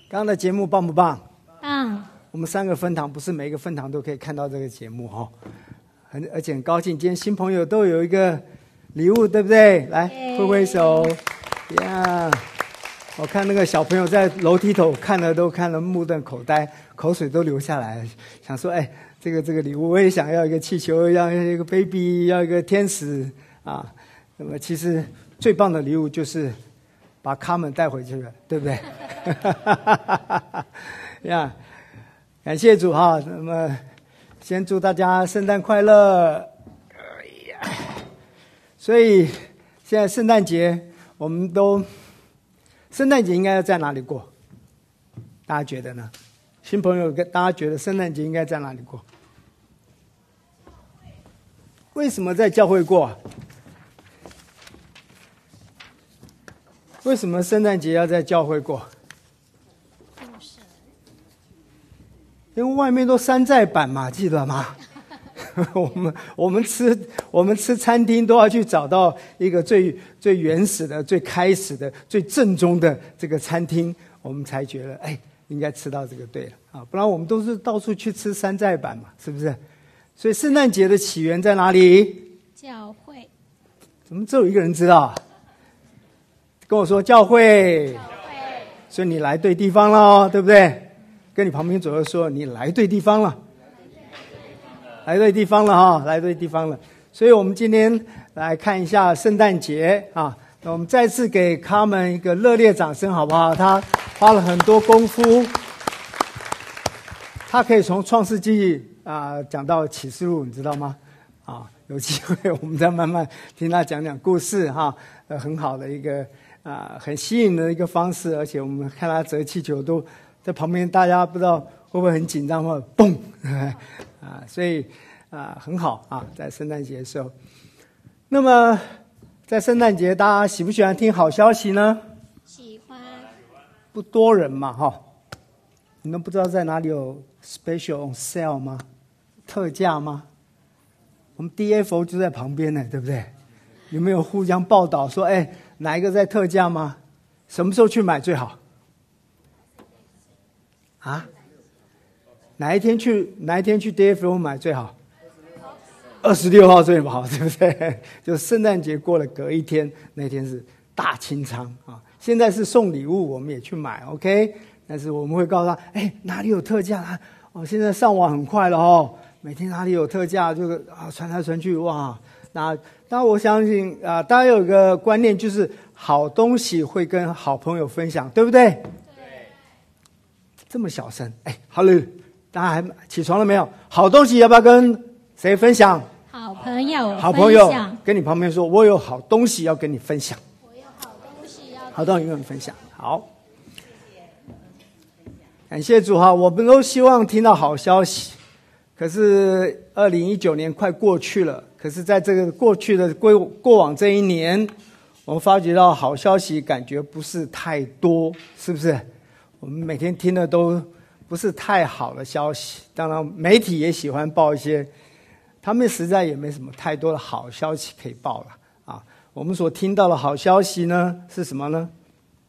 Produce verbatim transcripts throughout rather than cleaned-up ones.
刚刚的节目棒不棒？ 棒。 我们三个分堂不是每一个分堂都可以看到这个节目哈，很而且很高兴，今天新朋友都有一个礼物，对不对？来挥挥手，呀！我看那个小朋友在楼梯头看了都看了目瞪口呆，口水都流下来了，想说哎，这个这个礼物我也想要一个气球，要一个 baby， 要一个天使啊。那么其实最棒的礼物就是把卡门带回去了，对不对？呀，感谢主哈。那么先祝大家圣诞快乐。哎呀，所以现在圣诞节我们都。圣诞节应该要在哪里过？大家觉得呢？新朋友，大家觉得圣诞节应该在哪里过？为什么在教会过？为什么圣诞节要在教会过？因为外面都山寨版嘛，记得吗？我们我们吃我们吃餐厅都要去找到一个最最原始的、最开始的、最正宗的这个餐厅，我们才觉得哎，应该吃到这个对了啊，不然我们都是到处去吃山寨版嘛，是不是？所以圣诞节的起源在哪里？ 教会。 怎么只有一个人知道？跟我说教会。 教会。 所以你来对地方了，对不对？跟你旁边左右说，你来对地方了。来对地方了哈，来对地方了，所以我们今天来看一下圣诞节啊。那我们再次给他们一个热烈掌声，好不好？他花了很多功夫，他可以从创世纪啊讲到启示录，你知道吗？啊，有机会我们再慢慢听他讲讲故事哈，呃，很好的一个啊，很吸引的一个方式，而且我们看他折气球都在旁边，大家不知道会不会很紧张或者嘣。啊，所以啊很好啊，在圣诞节的时候。那么在圣诞节，大家喜不喜欢听好消息呢？ 喜欢。 不多人嘛，哈。你们不知道在哪里有 special on sale 吗？特价吗？我们 D F O 就在旁边呢，对不对？有没有互相报道说，哎，哪一个在特价吗？什么时候去买最好？啊？哪一天去哪一天去 D F O 买最好？二十六号最好，对不对？就圣诞节过了隔一天，那天是大清仓啊！现在是送礼物，我们也去买 ，OK？ 但是我们会告诉他，哎，哪里有特价啊？哦，现在上网很快了哦，每天哪里有特价，就啊传来传去，哇！那当然我相信啊，大家有一个观念，就是好东西会跟好朋友分享，对不对？对。这么小声，哎，好了。大家还起床了没有？好东西要不要跟谁分享？ 好朋友， 好朋友，跟你旁边说，我有好东西要跟你分享。 我有好东西要好东西跟你分享。好，感谢主哈，我们都希望听到好消息。可是二零一九年快过去了，可是在这个过去的过过往这一年，我们发觉到好消息感觉不是太多，是不是？我们每天听的都不是太好的消息，当然媒体也喜欢报一些，他们实在也没什么太多的好消息可以报了啊。我们所听到的好消息呢是什么呢？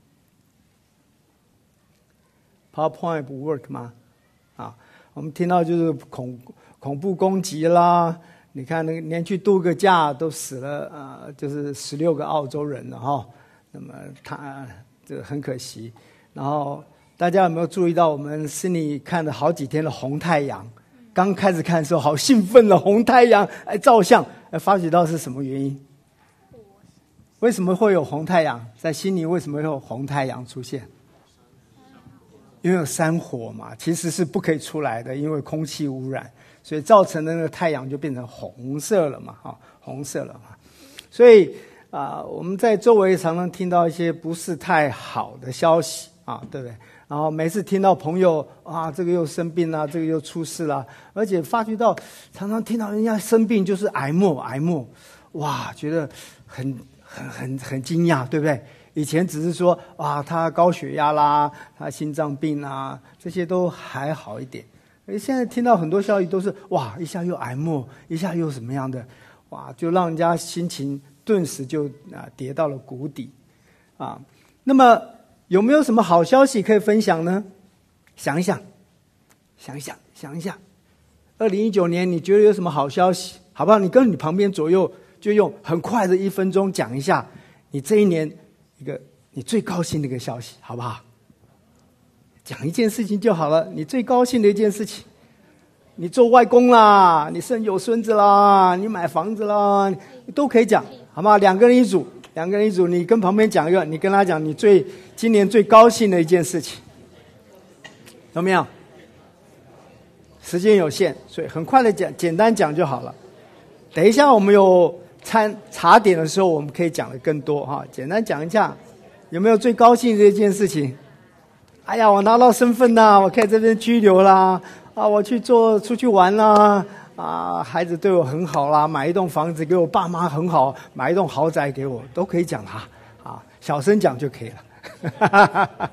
PowerPoint 不 work 吗？啊，我们听到就是恐恐怖攻击啦，你看那个连去度个假都死了啊、呃，就是十六个澳洲人了哈。那么他这很可惜，然后。大家有没有注意到，我们心里看了好几天的红太阳？刚开始看的时候好兴奋了，红太阳哎照相，哎发觉到是什么原因？为什么会有红太阳？在悉尼为什么会有红太阳出现？因为有山火嘛，其实是不可以出来的，因为空气污染，所以造成的那个太阳就变成红色了嘛，啊，红色了嘛。所以啊、呃，我们在周围常常听到一些不是太好的消息啊，对不对？然后每次听到朋友啊，这个又生病了，这个又出事了，而且发觉到常常听到人家生病就是癌末，癌末，哇，觉得很很很很惊讶，对不对？以前只是说啊，他高血压啦，他心脏病啊，这些都还好一点。而现在听到很多消息都是哇，一下又癌末，一下又什么样的，哇，就让人家心情顿时就啊跌到了谷底啊。那么有没有什么好消息可以分享呢？想一想，想一想，想一下。二零一九年你觉得有什么好消息？好不好？你跟你旁边左右就用很快的一分钟讲一下你这一年一个你最高兴的一个消息，好不好？讲一件事情就好了，你最高兴的一件事情。你做外公啦，你生有孙子啦，你买房子啦，都可以讲，好吗？两个人一组，两个人一组，你跟旁边讲一个，你跟他讲你最今年最高兴的一件事情，有没有？时间有限，所以很快的讲，简单讲就好了。等一下我们有餐茶点的时候，我们可以讲的更多哈。简单讲一下，有没有最高兴的一件事情？哎呀，我拿到身份啦，我可以这边居留啦。啊，我去做出去玩啦！啊，孩子对我很好啦，买一栋房子给我爸妈很好，买一栋豪宅给我，都可以讲啦。啊，小声讲就可以了。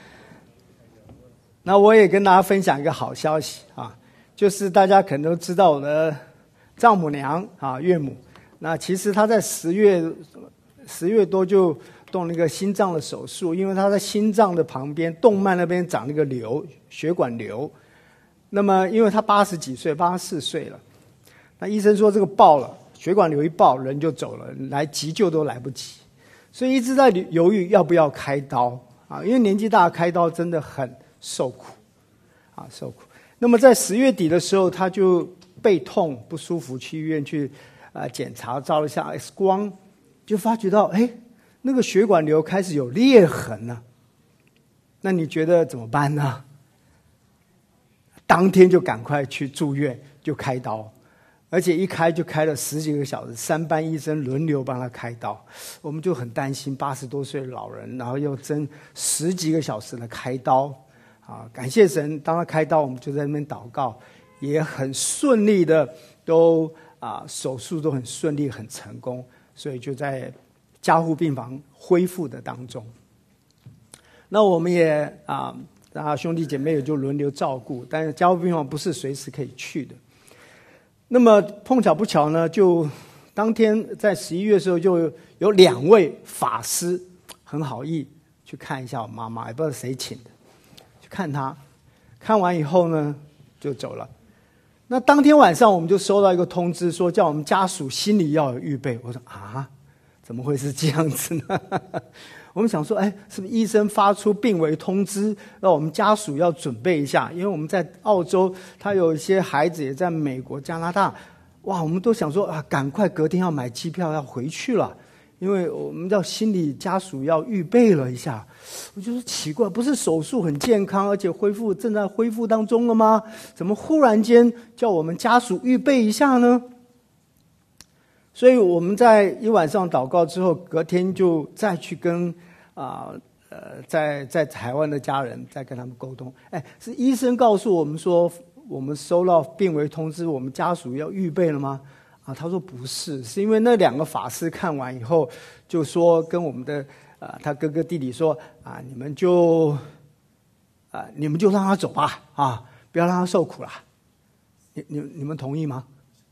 那我也跟大家分享一个好消息啊，就是大家可能都知道我的丈母娘啊，岳母。那其实她在十月十月多就动那个心脏的手术，因为她在心脏的旁边动脉那边长那个瘤，血管瘤。那么，因为他八十几岁，八十四岁了，那医生说这个爆了，血管瘤一爆，人就走了，来急救都来不及，所以一直在犹豫要不要开刀啊，因为年纪大开刀真的很受苦啊，受苦。那么在十月底的时候，他就背痛不舒服，去医院去啊、呃、检查，照了一下 X 光，就发觉到哎，那个血管瘤开始有裂痕了。那你觉得怎么办呢？当天就赶快去住院，就开刀，而且一开就开了十几个小时，三班医生轮流帮他开刀。我们就很担心八十多岁的老人，然后又争十几个小时的开刀啊！感谢神，当他开刀，我们就在那边祷告，也很顺利的都啊手术都很顺利，很成功，所以就在加护病房恢复的当中。那我们也啊。然后兄弟姐妹也就轮流照顾，但是加护病房不是随时可以去的。那么碰巧不巧呢，就当天在十一月的时候，就有两位法师很好意去看一下我妈妈，也不知道谁请的，去看她。看完以后呢，就走了。那当天晚上我们就收到一个通知，说叫我们家属心里要有预备。我说啊，怎么会是这样子呢？我们想说，哎，是不是医生发出病危通知，让我们家属要准备一下？因为我们在澳洲，他有一些孩子也在美国、加拿大，哇，我们都想说啊，赶快隔天要买机票要回去了，因为我们要心理家属要预备了一下。我就说奇怪，不是手术很健康，而且恢复正在恢复当中了吗？怎么忽然间叫我们家属预备一下呢？所以我们在一晚上祷告之后，隔天就再去跟啊 呃, 呃在在台湾的家人再跟他们沟通。哎，是医生告诉我们说，我们收到病危通知，我们家属要预备了吗？啊，他说不是，是因为那两个法师看完以后，就说跟我们的啊、呃、他哥哥弟弟说啊，你们就啊你们就让他走吧，啊，不要让他受苦了。你你你们同意吗？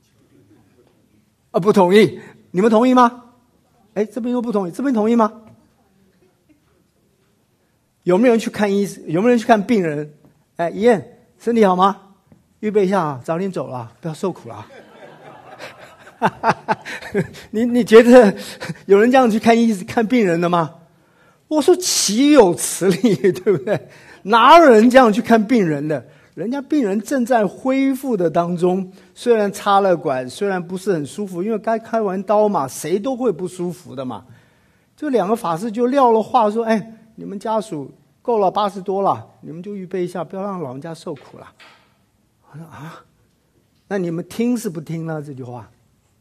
啊，不同意，你们同意吗？哎，这边又不同意，这边同意吗？有没有人去看医生？有没有人去看病人？哎，怡燕，身体好吗？预备一下，早点走了，不要受苦了。你你觉得有人这样去看医看病人的吗？我说岂有此理，对不对？哪有人这样去看病人的？人家病人正在恢复的当中，虽然插了管，虽然不是很舒服，因为该开完刀嘛，谁都会不舒服的嘛。这两个法师就撂了话说：“哎，你们家属够了八十多了，你们就预备一下，不要让老人家受苦了。”我说啊，那你们听是不听呢？这句话，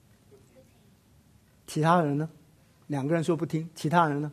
其他人呢？两个人说不听，其他人呢？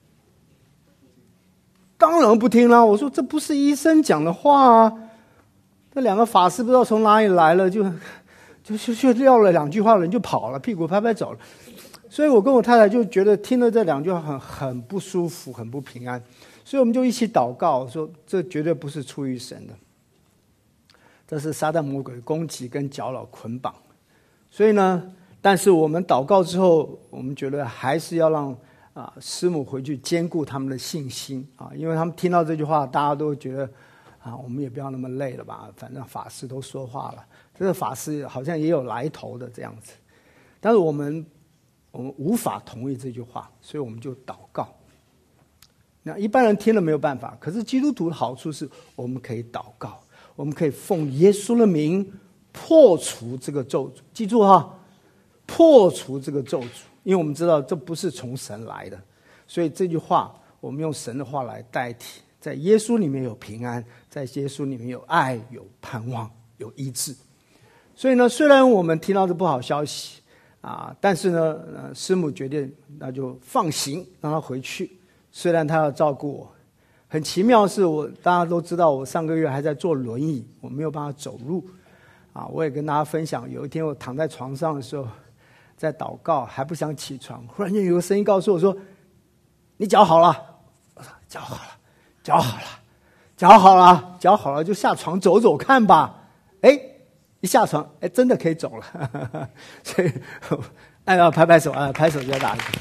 当然不听了。我说这不是医生讲的话啊。这两个法师不知道从哪里来了，就就就就撂了两句话，人就跑了，屁股拍拍走了。所以我跟我太太就觉得听了这两句话很很不舒服，很不平安。所以我们就一起祷告，说这绝对不是出于神的，这是撒旦魔鬼的攻击跟搅扰捆绑。所以呢，但是我们祷告之后，我们觉得还是要让啊、 啊，师母回去兼顾他们的信心啊，因为他们听到这句话，大家都觉得啊，我们也不要那么累了吧，反正法师都说话了，这个法师好像也有来头的这样子。但是我们我们无法同意这句话，所以我们就祷告。那一般人听了没有办法，可是基督徒的好处是我们可以祷告，我们可以奉耶稣的名破除这个咒诅。记住哈，破除这个咒诅，因为我们知道这不是从神来的，所以这句话我们用神的话来代替。在耶稣里面有平安，在耶稣里面有爱，有盼望，有医治。所以呢，虽然我们听到这不好消息啊，但是呢，呃，师母决定那就放行，让他回去。虽然他要照顾我，很奇妙的是我大家都知道，我上个月还在坐轮椅，我没有办法走路啊。我也跟大家分享，有一天我躺在床上的时候，在祷告，还不想起床，忽然间有个声音告诉我说：“你脚好了。”我说：“脚好了，脚好了，脚好了，脚好了，就下床走走看吧。”哎，一下床，哎，真的可以走了。所以，哎呀，拍拍手啊，拍手就要打一个。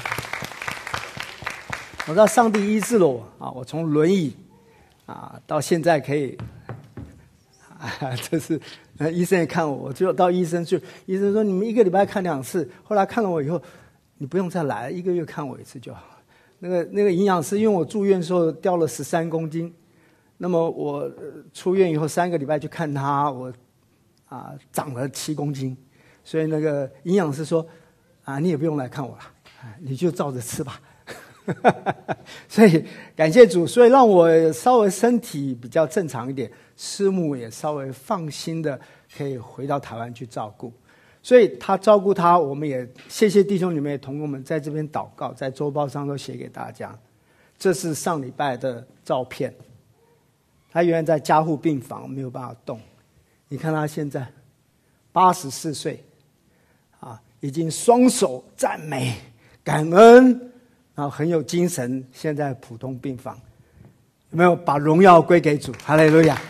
我知道上帝医治了我啊！我从轮椅啊到现在可以啊，这是呃医生也看我，我就到医生去，医生说你们一个礼拜看两次。后来看了我以后，你不用再来，一个月看我一次就好。那个那个营养师，因为我住院的时候掉了十三公斤，那么我出院以后三个礼拜去看他，我啊长了七公斤，所以那个营养师说啊，你也不用来看我了，你就照着吃吧。所以感谢主，所以让我稍微身体比较正常一点，师母也稍微放心的可以回到台湾去照顾。所以他照顾他，我们也谢谢弟兄姊妹同工们在这边祷告，在周报上都写给大家。这是上礼拜的照片，他原来在加护病房没有办法动，你看他现在八十四岁啊，已经双手赞美感恩，然后很有精神，现在普通病房，有没有把荣耀归给主？哈利路亚！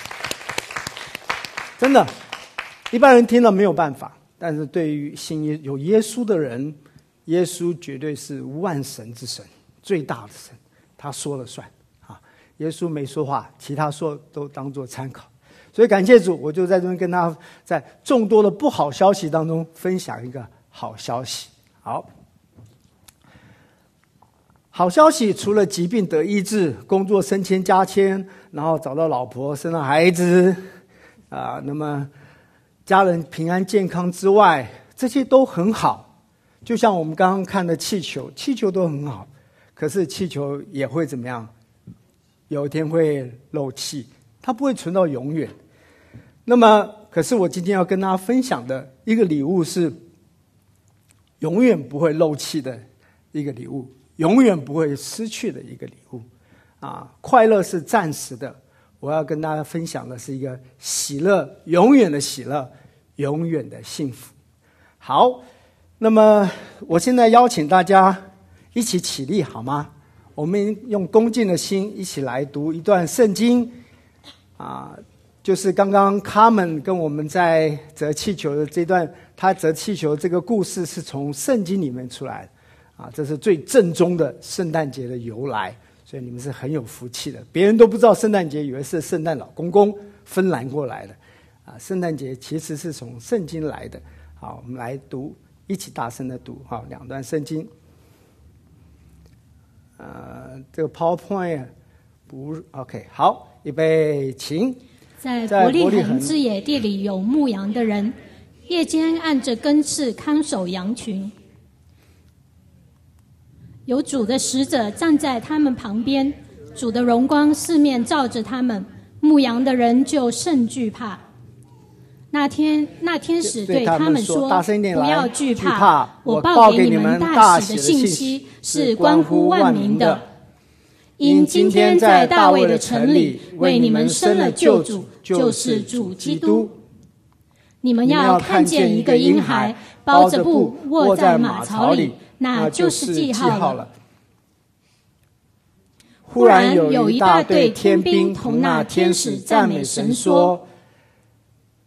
真的，一般人听了没有办法，但是对于信耶有耶稣的人，耶稣绝对是万神之神，最大的神，他说了算啊！耶稣没说话，其他说都当作参考。所以感谢主，我就在这边跟他在众多的不好消息当中分享一个好消息。好。好消息除了疾病得医治、工作升迁加迁，然后找到老婆、生了孩子，啊，那么家人平安健康之外，这些都很好。就像我们刚刚看的气球，气球都很好，可是气球也会怎么样？有一天会漏气，它不会存到永远。那么，可是我今天要跟大家分享的一个礼物是永远不会漏气的一个礼物。永远不会失去的一个礼物，啊，快乐是暂时的。我要跟大家分享的是一个喜乐，永远的喜乐，永远的幸福。好，那么我现在邀请大家一起起立，好吗？我们用恭敬的心一起来读一段圣经，啊，就是刚刚卡门跟我们在折气球的这段，他折气球这个故事是从圣经里面出来的。啊，这是最正宗的圣诞节的由来，所以你们是很有福气的。别人都不知道圣诞节，以为是圣诞老公公芬兰过来的，啊，圣诞节其实是从圣经来的。好，我们来读，一起大声的读，好，两段圣经。呃，这个 PowerPoint 不 OK， 好，预备，请。 在伯利恒之野地里有牧羊的人，夜间按着更次看守羊群。有主的使者站在他们旁边，主的荣光四面照着他们，牧羊的人就甚惧怕。那天，那天使对他们说：“不要惧怕，我报给你们大喜的信息是关乎万民的。因今天在大卫的城里为你们生了救主，就是主基督。你们要看见一个婴孩包着布卧在马槽里。”那就是记号了。忽然有一大队天兵同那天使赞美神说：“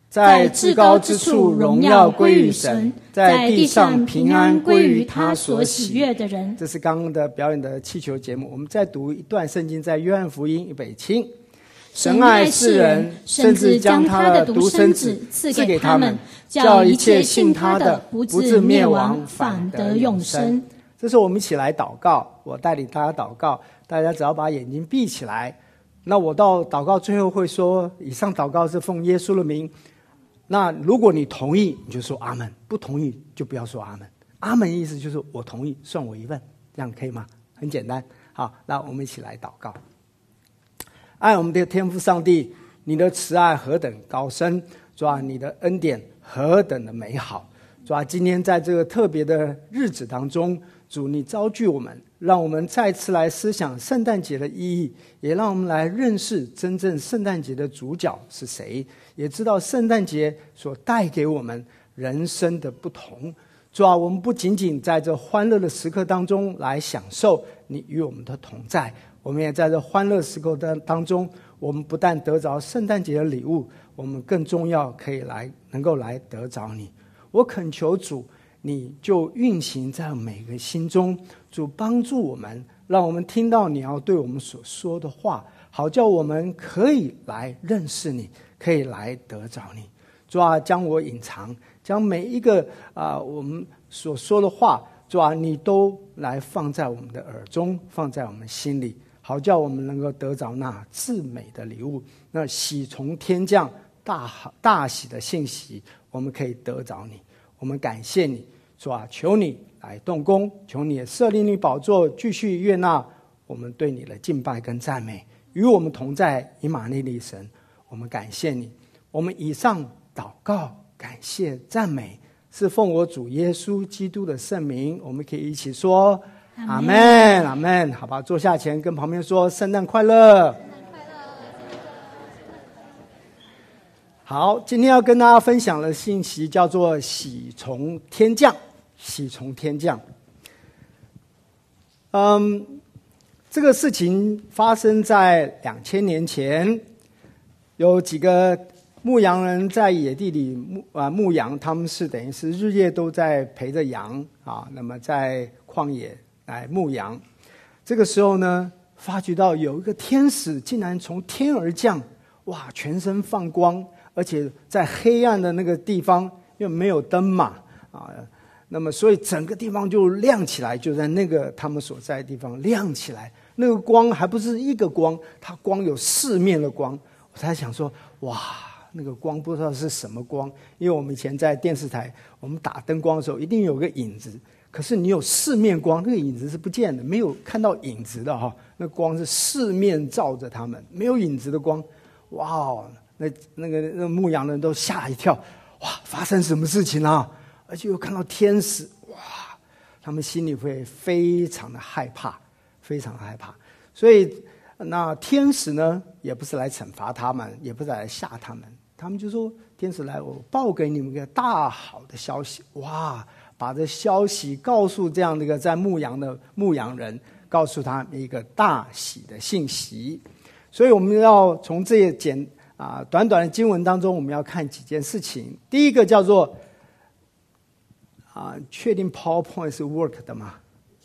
在至高之处荣耀归于神，在地上平安归于他所喜悦的人。这是刚刚的表演的气球节目。我们再读一段圣经，在约翰福音，预备起。神爱世人，甚至将他的独生子赐给他们，叫一切信他的不至灭亡，反得永生。这时候我们一起来祷告，我带领大家祷告，大家只要把眼睛闭起来。那我到祷告最后会说，以上祷告是奉耶稣的名。那如果你同意，你就说阿们；不同意就不要说阿们。阿们的意思就是我同意，算我一份，这样可以吗？很简单。好，那我们一起来祷告。爱我们的天父上帝，你的慈爱何等高深，主啊，你的恩典何等的美好。主啊，今天在这个特别的日子当中，主你召聚我们，让我们再次来思想圣诞节的意义，也让我们来认识真正圣诞节的主角是谁，也知道圣诞节所带给我们人生的不同。主啊，我们不仅仅在这欢乐的时刻当中来享受你与我们的同在，我们也在这欢乐时刻当中，我们不但得着圣诞节的礼物，我们更重要可以来能够来得着你。我恳求主，你就运行在每个心中，主帮助我们，让我们听到你要对我们所说的话，好叫我们可以来认识你，可以来得着你。主啊，将我隐藏，将每一个啊、呃、我们所说的话，主啊，你都来放在我们的耳中，放在我们心里，好叫我们能够得着那至美的礼物，那喜从天降大大喜的信息，我们可以得着你。我们感谢你，主啊，求你来动工，求你设立你宝座，继续悦纳我们对你的敬拜跟赞美，与我们同在，以马内利神。我们感谢你。我们以上祷告、感谢、赞美，是奉我主耶稣基督的圣名。我们可以一起说阿们，阿们。好吧，坐下前跟旁边说圣诞快乐。好，今天要跟大家分享的信息叫做喜从天降。喜从天降。嗯，这个事情发生在两千年前，有几个牧羊人在野地里牧啊牧羊，他们是等于是日夜都在陪着羊啊，那么在旷野来牧羊。这个时候呢，发觉到有一个天使竟然从天而降，哇，全身放光，而且在黑暗的那个地方，因为没有灯嘛啊，那么所以整个地方就亮起来，就在那个他们所在的地方亮起来。那个光还不是一个光，它光有四面的光。我才想说，哇，那个光不知道是什么光，因为我们以前在电视台，我们打灯光的时候一定有个影子，可是你有四面光，那个影子是不见的，没有看到影子的哈。那光是四面照着他们，没有影子的光。哇，那那个那个牧羊人都吓一跳，哇，发生什么事情啊？而且又看到天使，哇，他们心里会非常的害怕，非常害怕。所以那天使呢，也不是来惩罚他们，也不是来吓他们，他们就说天使来，我报给你们一个大好的消息。哇，把这消息告诉这样的一个在牧羊的牧羊人，告诉他们一个大喜的信息。所以我们要从这些简啊短短的经文当中，我们要看几件事情。第一个叫做啊，确定 PowerPoint 是 work 的吗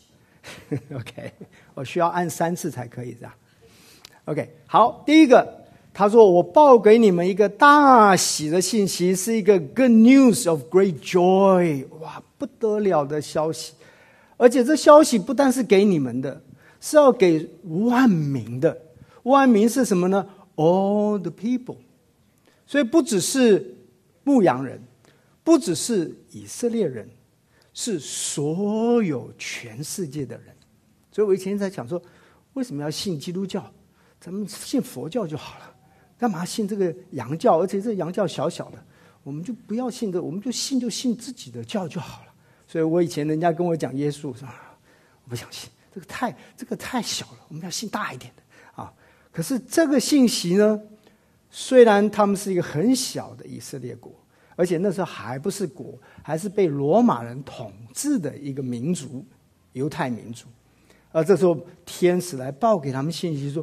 ？OK， 我需要按三次才可以，这样。OK， 好，第一个，他说我报给你们一个大喜的信息，是一个 good news of great joy， 哇，不得了的消息。而且这消息不但是给你们的，是要给万民的。万民是什么呢？ All the people。 所以不只是牧羊人，不只是以色列人，是所有全世界的人。所以我以前在讲说，为什么要信基督教？咱们信佛教就好了，干嘛信这个洋教？而且这洋教小小的，我们就不要信这，我们就信就信自己的教就好了。所以我以前人家跟我讲耶稣，说我不想信，这个太这个太小了，我们要信大一点的啊。可是这个信息呢，虽然他们是一个很小的以色列国，而且那时候还不是国，还是被罗马人统治的一个民族，犹太民族。而这时候天使来报给他们信息说，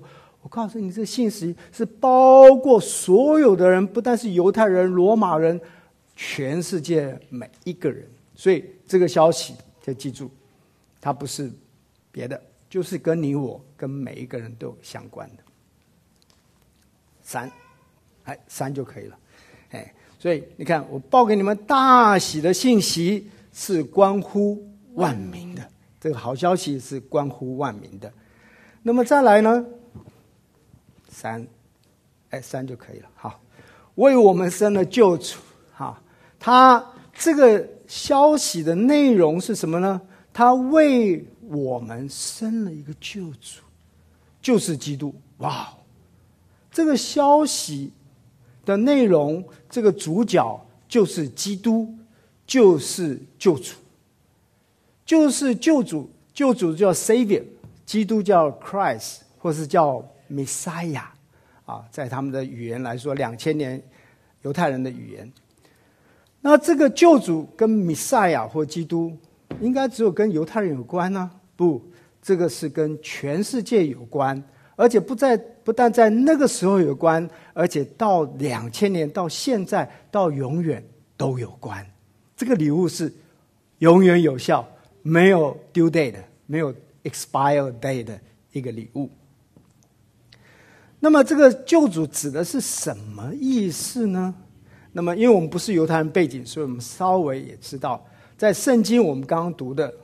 我告诉你，这信息是包括所有的人，不但是犹太人、罗马人，全世界每一个人。所以这个消息要记住，它不是别的，就是跟你我跟每一个人都有相关的。三，哎，三就可以了。哎，所以你看，我报给你们大喜的信息是关乎万民的，这个好消息是关乎万民的。那么再来呢？三，哎，三就可以了。好，为我们生了救主。好，他这个消息的内容是什么呢？他为我们生了一个救主，就是基督。哇，这个消息的内容，这个主角就是基督，就是救主，就是救主。救主叫 Savior， 基督叫 Christ， 或是叫 Messiah 啊，在他们的语言来说，两千年犹太人的语言。那这个救主跟 Messiah 或基督，应该只有跟犹太人有关呢？不，这个是跟全世界有关，而且不在不但在那个时候有关，而且到两千年到现在到永远都有关。这个礼物是永远有效，没有 due date， 没有 expire day 的一个礼物。那么这个救主指的是什么意思呢？那么因为我们不是犹太人背景，所以我们稍微也知道，在圣经我们刚刚读的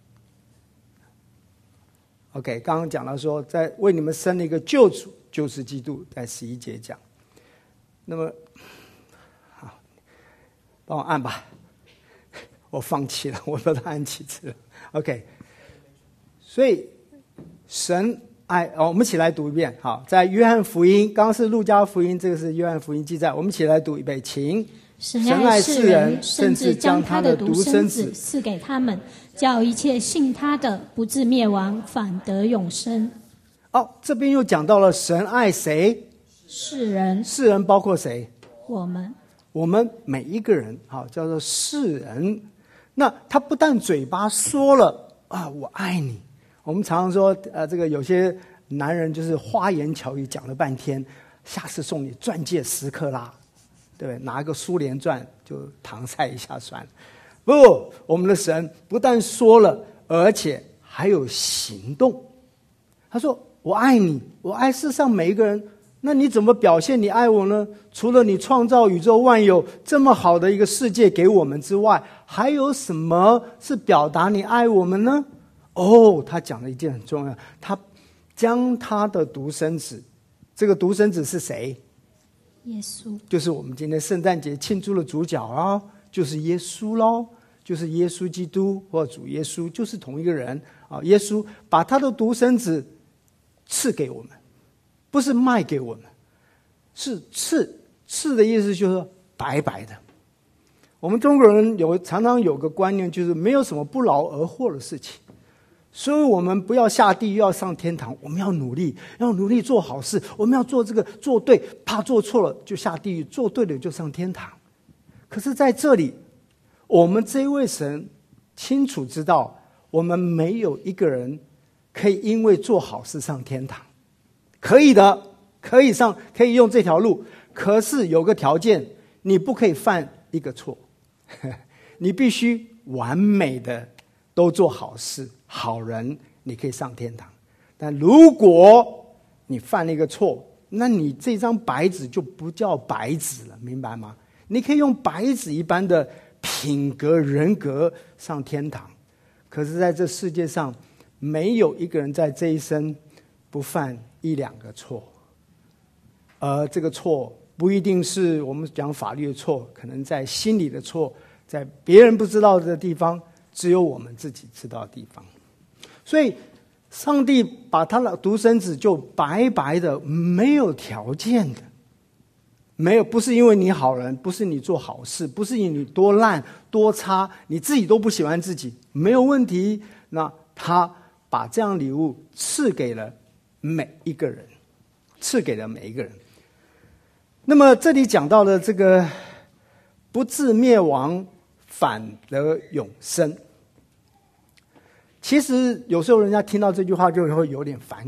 OK， 刚刚讲到说，在为你们生了一个救主，就是基督，在十一节讲。那么好，帮我按吧，我放弃了，我把它按几次了。 OK， 所以神爱、哦、我们一起来读一遍。好，在约翰福音，刚刚是路加福音，这个是约翰福音记载，我们一起来读一遍，请。 神爱世人，甚至将他的独生子赐给他们，叫一切信他的不至灭亡，反得永生。 哦，这边又讲到了神爱谁？ 世人。 世人包括谁？ 我们。 我们每一个人，好，叫做世人。那他不但嘴巴说了啊，我爱你。我们常常说，呃，这个有些男人就是花言巧语讲了半天，下次送你钻戒十克拉，对不对？拿个苏联钻就搪塞一下算了。不，我们的神不但说了，而且还有行动。他说：“我爱你，我爱世上每一个人。”那你怎么表现你爱我呢？除了你创造宇宙万有这么好的一个世界给我们之外，还有什么是表达你爱我们呢？哦，他讲了一件很重要，他将他的独生子，这个独生子是谁？ 耶稣， 就是我们今天圣诞节庆祝的主角啊，就是耶稣咯，就是耶稣基督或主耶稣，就是同一个人啊。耶稣把他的独生子赐给我们，不是卖给我们，是赐。赐的意思就是白白的。我们中国人有常常有个观念，就是没有什么不劳而获的事情。所以我们不要下地狱，要上天堂。我们要努力，要努力做好事。我们要做这个做对，怕做错了就下地狱，做对了就上天堂。可是在这里，我们这一位神清楚知道，我们没有一个人可以因为做好事上天堂。可以的，可以上，可以用这条路。可是有个条件，你不可以犯一个错，你必须完美的都做好事。好人，你可以上天堂。但如果你犯了一个错，那你这张白纸就不叫白纸了，明白吗？你可以用白纸一般的品格人格上天堂，可是在这世界上没有一个人在这一生不犯一两个错，而这个错不一定是我们讲法律的错，可能在心里的错，在别人不知道的地方，只有我们自己知道的地方。所以上帝把他的独生子就白白的，没有条件的，没有，不是因为你好人，不是你做好事，不是因为你多烂多差，你自己都不喜欢自己，没有问题。那他把这样礼物赐给了每一个人，赐给了每一个人。那么这里讲到了这个不至灭亡，反得永生。其实有时候人家听到这句话就会有点反感。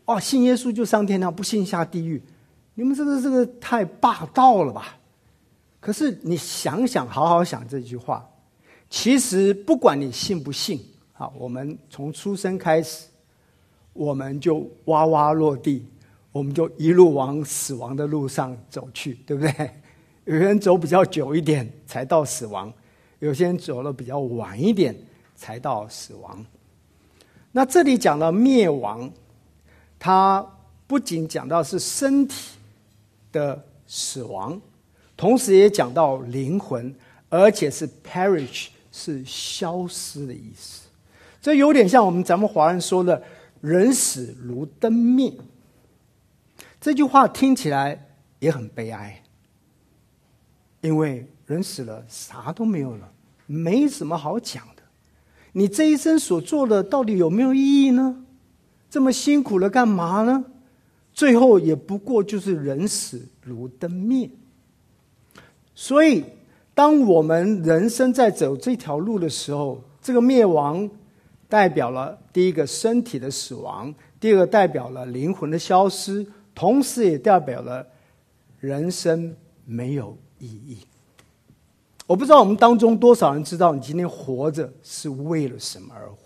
哦，信耶稣就上天堂，不信下地狱。你们这个这个太霸道了吧？可是你想想，好好想这句话，其实不管你信不信，好，我们从出生开始，我们就哇哇落地，我们就一路往死亡的路上走去，对不对？有人走比较久一点才到死亡，有些人走了比较晚一点才到死亡。那这里讲到灭亡，它不仅讲到是身体的死亡，同时也讲到灵魂，而且是 perish， 是消失的意思。这有点像我们咱们华人说的人死如灯灭。这句话听起来也很悲哀，因为人死了啥都没有了，没什么好讲的。你这一生所做的到底有没有意义呢？这么辛苦了干嘛呢？最后也不过就是人死如灯灭。所以当我们人生在走这条路的时候，这个灭亡代表了第一个身体的死亡，第二个代表了灵魂的消失，同时也代表了人生没有意义。我不知道我们当中多少人知道你今天活着是为了什么而活，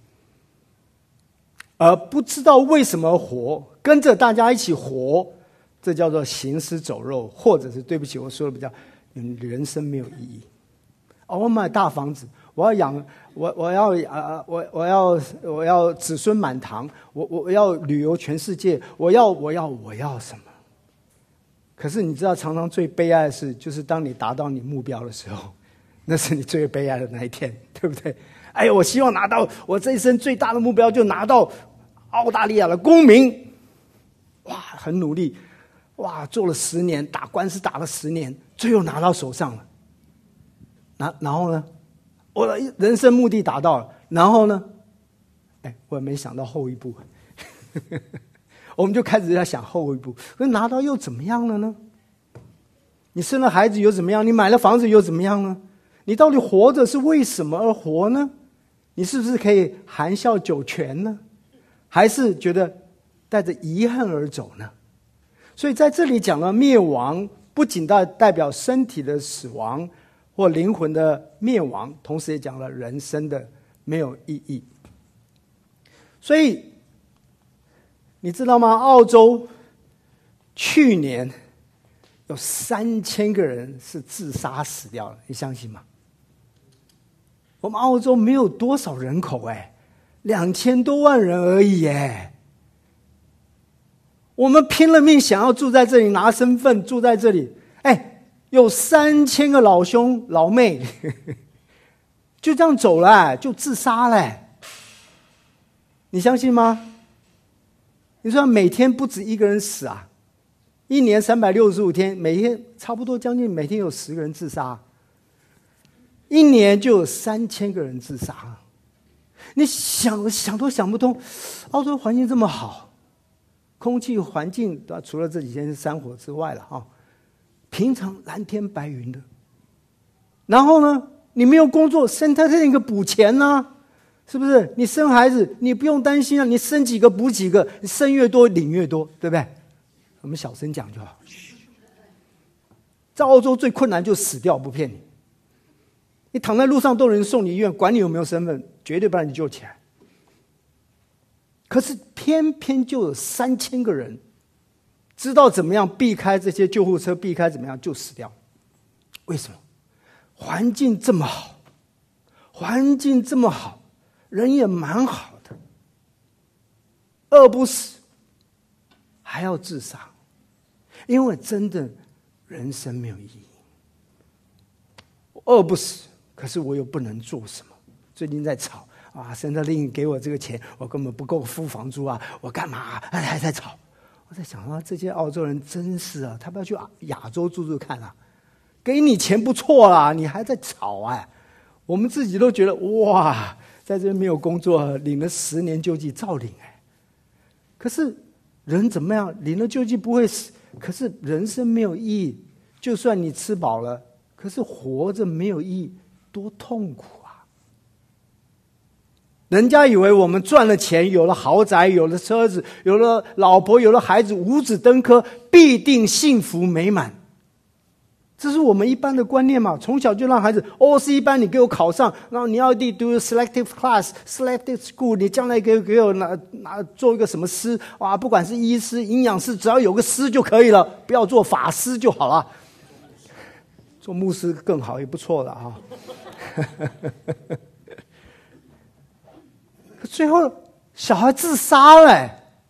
而不知道为什么活，跟着大家一起活，这叫做行尸走肉，或者是对不起我说的比较人生没有意义。哦，我买大房子，我要养我我要啊我我要我要子孙满堂，我我要旅游全世界，我要我要我要什么？可是你知道，常常最悲哀的是，就是当你达到你目标的时候，那是你最悲哀的那一天，对不对？哎呦，我希望拿到我这一生最大的目标，就拿到澳大利亚的公民。哇，很努力，哇，做了十年，打官司打了十年，最后拿到手上了。然然后呢，我的人生目的达到了，然后呢，哎，我也没想到后一步。我们就开始在想后一步，可是拿到又怎么样了呢？你生了孩子又怎么样？你买了房子又怎么样呢？你到底活着是为什么而活呢？你是不是可以含笑九泉呢？还是觉得带着遗憾而走呢？所以在这里讲到灭亡，不仅代代表身体的死亡或灵魂的灭亡，同时也讲了人生的没有意义。所以你知道吗？澳洲去年有三千个人是自杀死掉了，你相信吗？我们澳洲没有多少人口哎，两千多万人而已哎。我们拼了命想要住在这里，拿身份住在这里，哎，有三千个老兄老妹就这样走了，就自杀了，你相信吗？你说每天不止一个人死啊，一年三百六十五天，每天差不多将近每天有十个人自杀，一年就有三千个人自杀。你想想都想不通，澳洲环境这么好，空气环境除了这几天是山火之外了啊，平常蓝天白云的。然后呢，你没有工作，生态那个补钱啊。是不是？你生孩子，你不用担心啊！你生几个补几个，你生越多领越多，对不对？我们小声讲就好。在澳洲最困难就死掉，不骗你。你躺在路上都有人送你医院，管你有没有身份，绝对把你救起来。可是偏偏就有三千个人知道怎么样避开这些救护车，避开怎么样就死掉。为什么？环境这么好，环境这么好。人也蛮好的，饿不死还要自杀，因为真的人生没有意义。我饿不死，可是我又不能做什么。最近在吵啊，生特令给我这个钱，我根本不够付房租啊，我干嘛？还还在吵。我在想啊，这些澳洲人真是啊，他不要去亚洲住住看啊，给你钱不错啦，你还在吵哎。我们自己都觉得哇。在这边没有工作，领了十年救济照领哎。可是人怎么样？领了救济不会死，可是人生没有意义。就算你吃饱了，可是活着没有意义，多痛苦啊！ 人家以为我们赚了钱，有了豪宅，有了车子，有了老婆，有了孩子，五子登科，必定幸福美满。这是我们一般的观念嘛，从小就让孩子哦，是一般你给我考上，然后你要đi do selective class selective school， 你将来给给我拿拿做一个什么师，哇，不管是医师营养师，只要有个师就可以了，不要做法师就好了，做牧师更好也不错的啊。最后小孩自杀了，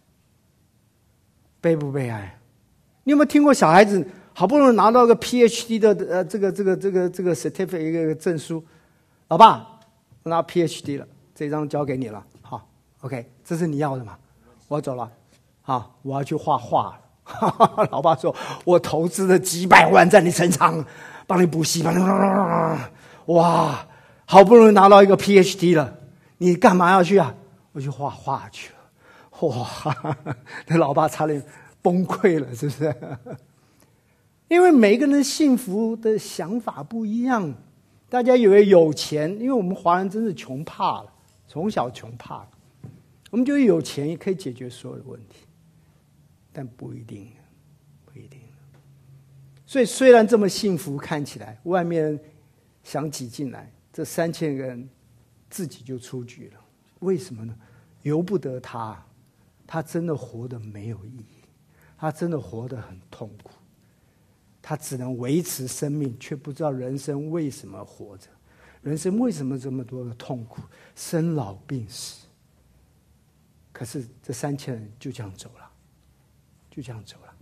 悲不悲哀？你有没有听过小孩子好不容易拿到个 P H D 的呃这个这个这个这个 certificate 一个证书，老爸，我拿 P H D 了，这张交给你了，好 ，OK， 这是你要的嘛？我走了，好，我要去画画了。老爸说，我投资了几百万在你身上，帮你补习，帮你，哇，好不容易拿到一个 P H D 了，你干嘛要去啊？我去画画去了，哇，那老爸差点崩溃了，是不是？因为每个人幸福的想法不一样，大家以为有钱，因为我们华人真是穷怕了，从小穷怕了，我们觉得有钱也可以解决所有的问题，但不一定，不一定。所以虽然这么幸福，看起来外面人想挤进来，这三千个人自己就出局了。为什么呢？由不得他，他真的活得没有意义，他真的活得很痛苦。他只能维持生命，却不知道人生为什么活着，人生为什么这么多的痛苦，生老病死。可是这三千人就这样走了，就这样走了。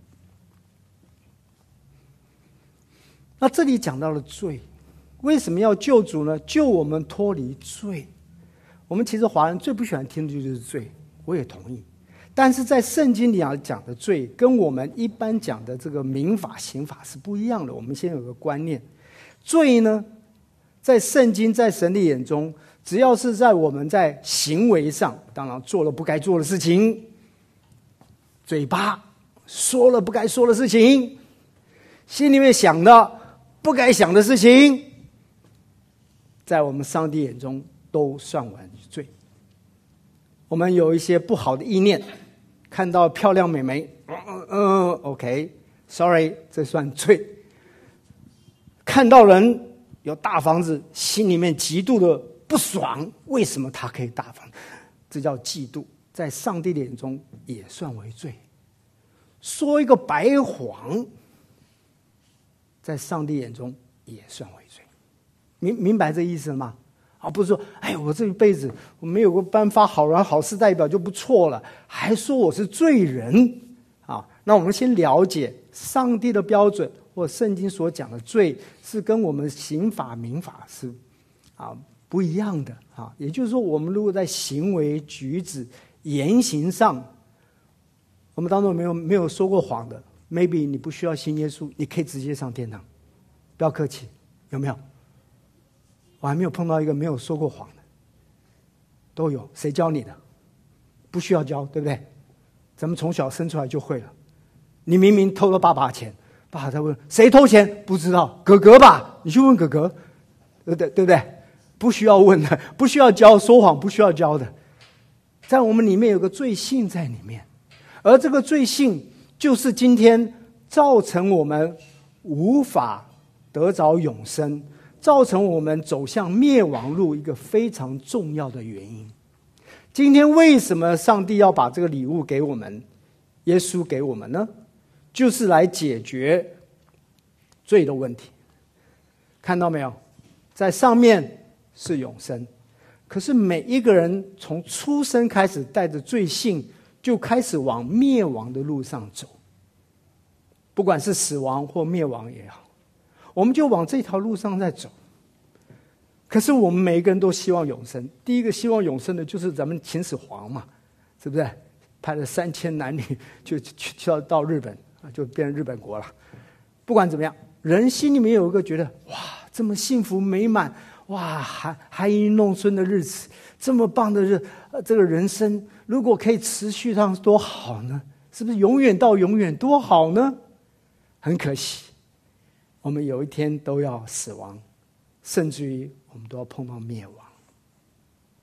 那这里讲到了罪，为什么要救主呢？救我们脱离罪。我们其实华人最不喜欢听的就是罪，我也同意。但是在圣经里讲的罪，跟我们一般讲的这个民法、刑法是不一样的。我们先有个观念，罪呢，在圣经、在神的眼中，只要是在我们在行为上，当然做了不该做的事情，嘴巴说了不该说的事情，心里面想的不该想的事情，在我们上帝眼中都算为罪。我们有一些不好的意念，看到漂亮美眉，嗯嗯 ，OK，sorry， 这算罪。看到人有大房子，心里面极度的不爽，为什么他可以大房？这叫嫉妒，在上帝的眼中也算为罪。说一个白谎，在上帝眼中也算为罪。明明白这意思吗？啊，不是说，哎，我这一辈子我没有过颁发好人好事代表就不错了，还说我是罪人啊？那我们先了解上帝的标准，或圣经所讲的罪，是跟我们刑法、民法是啊不一样的啊。也就是说，我们如果在行为举止、言行上，我们当中没有没有说过谎的 ，maybe 你不需要信耶稣，你可以直接上天堂，不要客气，有没有？我还没有碰到一个没有说过谎的，都有。谁教你的？不需要教，对不对？咱们从小生出来就会了。你明明偷了爸爸钱，爸爸在问谁偷钱，不知道，哥哥吧？你去问哥哥，对不对？对不对？不需要问的，不需要教，说谎不需要教的。在我们里面有个罪性在里面，而这个罪性就是今天造成我们无法得着永生，造成我们走向灭亡路一个非常重要的原因。今天为什么上帝要把这个礼物给我们，耶稣给我们呢？就是来解决罪的问题。看到没有？在上面是永生，可是每一个人从出生开始带着罪性，就开始往灭亡的路上走。不管是死亡或灭亡也好，我们就往这条路上在走。可是我们每一个人都希望永生，第一个希望永生的就是咱们秦始皇嘛，是不是？派了三千男女就去到到日本，就变成日本国了。不管怎么样，人心里面有一个觉得，哇，这么幸福美满，哇，含含饴弄孙的日子，这么棒的日，呃，这个人生如果可以持续上多好呢？是不是永远到永远多好呢？很可惜，我们有一天都要死亡，甚至于我们都要碰到灭亡。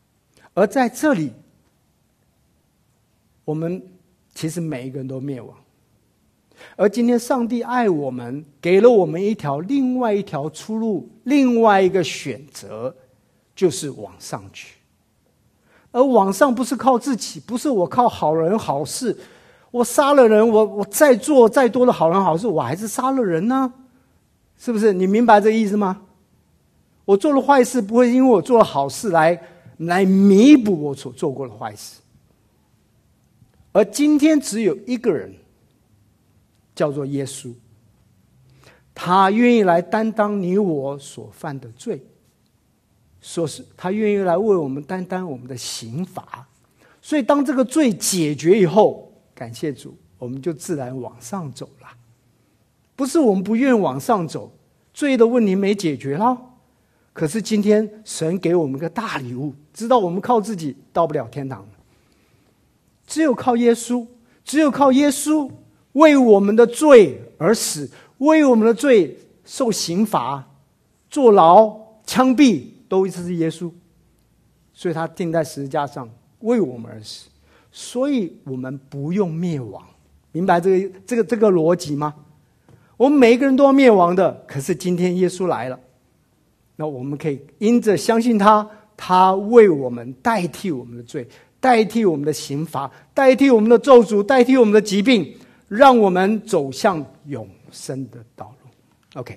而在这里，我们其实每一个人都灭亡。而今天上帝爱我们，给了我们一条另外一条出路，另外一个选择，就是往上去。而往上不是靠自己，不是我靠好人好事，我杀了人，我我再做再多的好人好事，我还是杀了人呢，是不是？你明白这个意思吗？我做了坏事，不会因为我做了好事来来弥补我所做过的坏事。而今天只有一个人，叫做耶稣，他愿意来担当你我所犯的罪，说是他愿意来为我们担当我们的刑罚。所以当这个罪解决以后，感谢主，我们就自然往上走了。不是我们不愿往上走，罪的问题没解决了。可是今天神给我们个大礼物，知道我们靠自己到不了天堂，只有靠耶稣，只有靠耶稣为我们的罪而死，为我们的罪受刑罚、坐牢、枪毙，都是耶稣。所以他钉在十字架上为我们而死，所以我们不用灭亡。明白这个这个这个逻辑吗？我们每一个人都要灭亡的，可是今天耶稣来了，那我们可以因着相信他，他为我们代替我们的罪，代替我们的刑罚，代替我们的咒诅，代替我们的疾病，让我们走向永生的道路。 OK，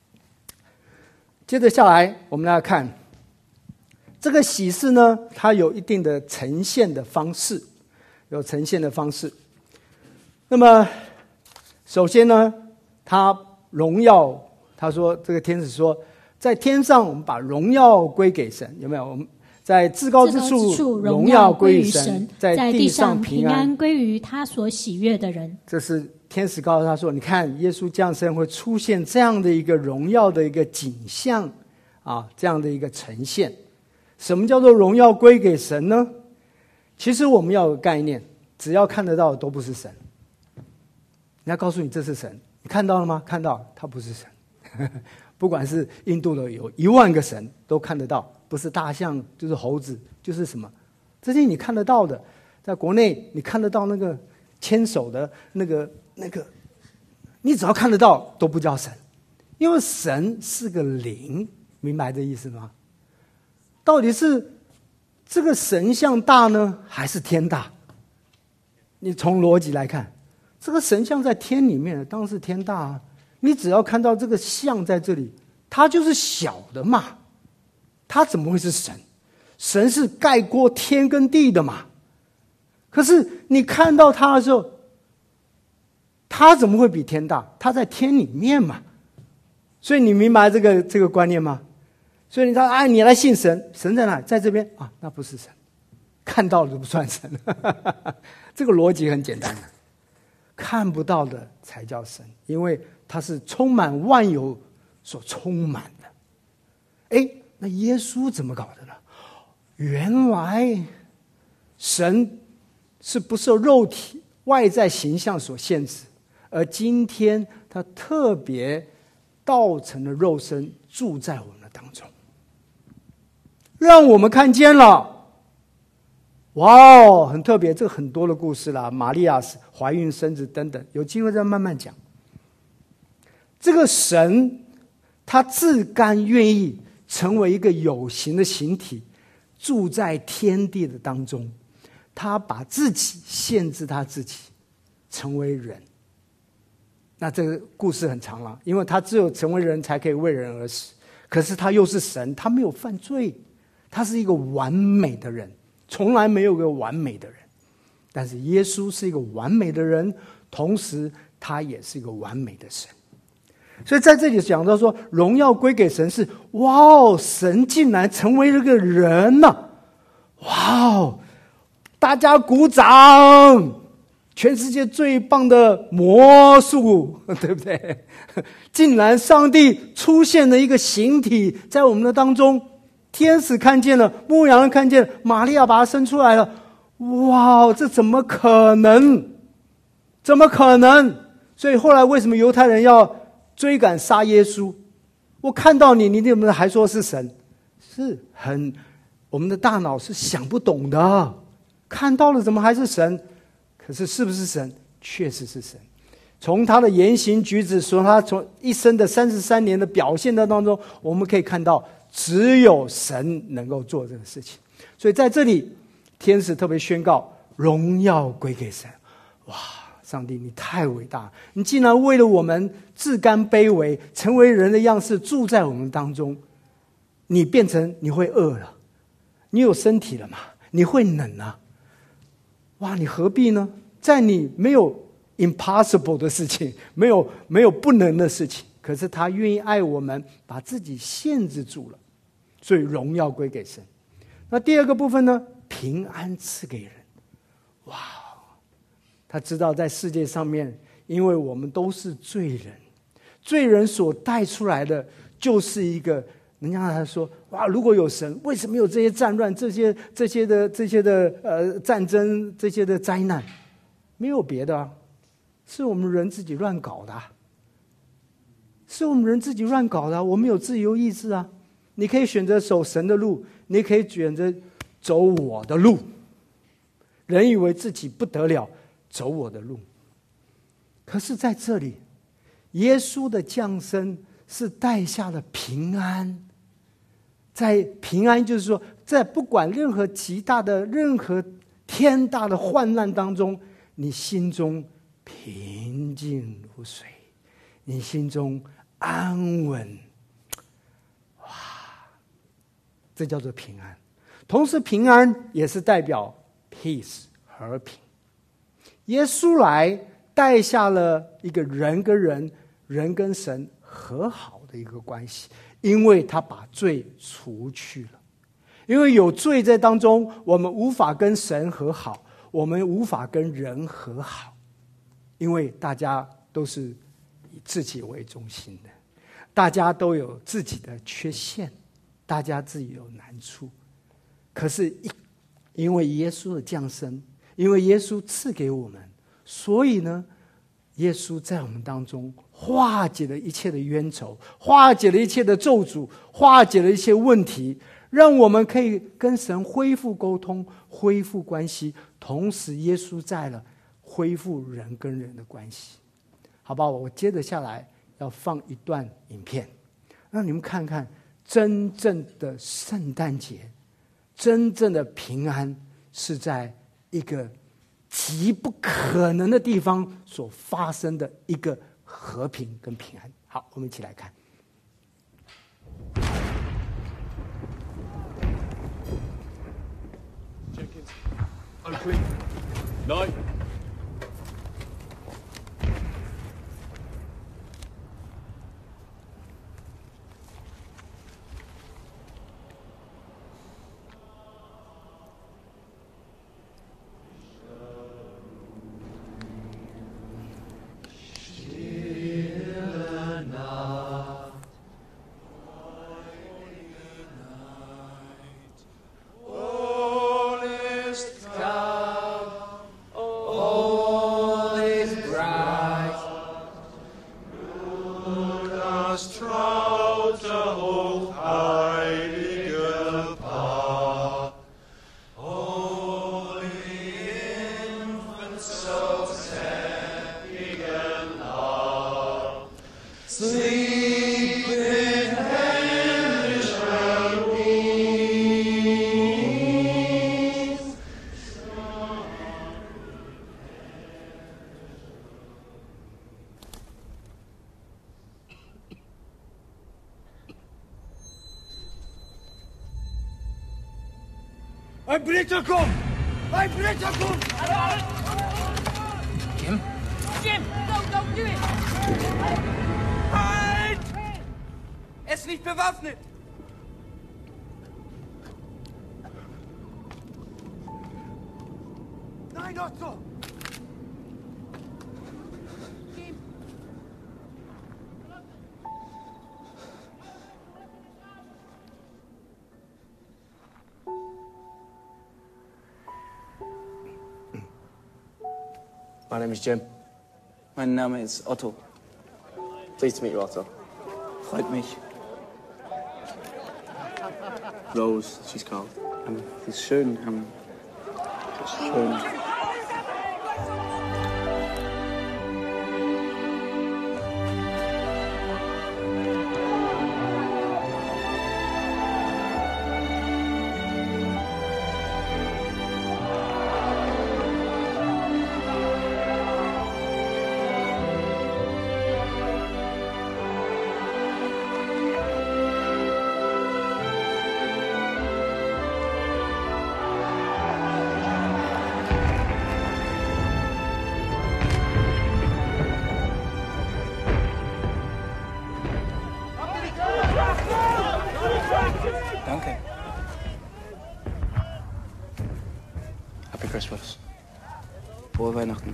接着下来我们来看这个启示呢，它有一定的呈现的方式，有呈现的方式。那么首先呢，他荣耀，他说这个天使说，在天上我们把荣耀归给神，有没有？我们在至高之处荣耀归于神， 在地上平安归于他所喜悦的人。 这是天使告诉他说，你看耶稣降生会出现这样的一个荣耀的一个景象啊，这样的一个呈现。什么叫做荣耀归给神呢？其实我们要有概念，只要看得到的都不是神。人家告诉你这是神，你看到了吗？看到，他不是神。不管是印度的有一万个神都看得到，不是大象就是猴子就是什么，这些你看得到的。在国内你看得到那个牵手的那个那个，你只要看得到都不叫神，因为神是个灵，明白这意思吗？到底是这个神像大呢，还是天大？你从逻辑来看，这个神像在天里面，当然是天大啊。你只要看到这个像在这里，它就是小的嘛，它怎么会是神？神是盖过天跟地的嘛。可是你看到它的时候，它怎么会比天大？它在天里面嘛。所以你明白这个这个观念吗？所以你说，哎，你来信神，神在哪里？在这边啊，那不是神，看到了就不算神。这个逻辑很简单的，看不到的才叫神，因为它是充满万有所充满的。哎，那耶稣怎么搞的呢？原来神是不受肉体外在形象所限制，而今天他特别道成了肉身，住在我们的当中，让我们看见了。哇哦，很特别，这个很多的故事啦，玛利亚怀孕生子等等，有机会再慢慢讲。这个神他自甘愿意成为一个有形的形体，住在天地的当中，他把自己限制他自己成为人。那这个故事很长了，因为他只有成为人才可以为人而死，可是他又是神，他没有犯罪，他是一个完美的人，从来没有个完美的人。但是耶稣是一个完美的人，同时他也是一个完美的神。所以在这里讲到说，荣耀归给神是，哇哦，神竟然成为了个人啊，哇哦，大家鼓掌，全世界最棒的魔术，对不对？竟然上帝出现了一个形体在我们的当中，天使看见了，牧羊人看见了，玛利亚把他生出来了，哇，这怎么可能？怎么可能？所以后来为什么犹太人要追赶杀耶稣？我看到你，你怎么还说是神？是很我们的大脑是想不懂的，看到了怎么还是神？可是是不是神？确实是神。从他的言行举止，从他从一生的三十三年的表现的当中，我们可以看到，只有神能够做这个事情。所以在这里，天使特别宣告：荣耀归给神。哇！上帝，你太伟大！你竟然为了我们自甘卑微，成为人的样式，住在我们当中。你变成你会饿了，你有身体了嘛？你会冷啊！哇，你何必呢？在你没有 impossible 的事情，没有没有不能的事情，可是他愿意爱我们，把自己限制住了，所以荣耀归给神。那第二个部分呢？平安赐给人。哇！他知道在世界上面，因为我们都是罪人，罪人所带出来的就是一个，人家他说，哇，如果有神，为什么有这些战乱、这些这些的这些的呃战争、这些的灾难？没有别的啊，是我们人自己乱搞的、啊，是我们人自己乱搞的、啊。我们有自由意志啊，你可以选择走神的路，你可以选择走我的路。人以为自己不得了。走我的路，可是在这里，耶稣的降生是带下了平安。在平安，就是说，在不管任何极大的、任何天大的患难当中，你心中平静如水，你心中安稳。哇，这叫做平安。同时，平安也是代表 peace 和平。耶稣来带下了一个人跟人、人跟神和好的一个关系，因为他把罪除去了。因为有罪在当中，我们无法跟神和好，我们无法跟人和好，因为大家都是以自己为中心的，大家都有自己的缺陷，大家自己有难处。可是因为耶稣的降生，因为耶稣赐给我们，所以呢，耶稣在我们当中化解了一切的冤仇，化解了一切的咒诅，化解了一些问题，让我们可以跟神恢复沟通，恢复关系。同时耶稣在了，恢复人跟人的关系。好吧，我接着下来要放一段影片，让你们看看真正的圣诞节，真正的平安是在一个极不可能的地方所发生的一个和平跟平安。好，我们一起来看。 Oakley. No. Ein Blitzer kommt! Ein Blitzer kommt! Jim? Jim! Don't, don't do it! Halt! Er ist nicht bewaffnet! Nein, Otto! Jim! My name is Jim. Mein Name ist Otto. Pleased to meet you, Otto. Freut mich. Rose, she's called. Hammer. Das ist schön, Hammer. Das ist schön. Danke. Happy Christmas. Frohe Weihnachten.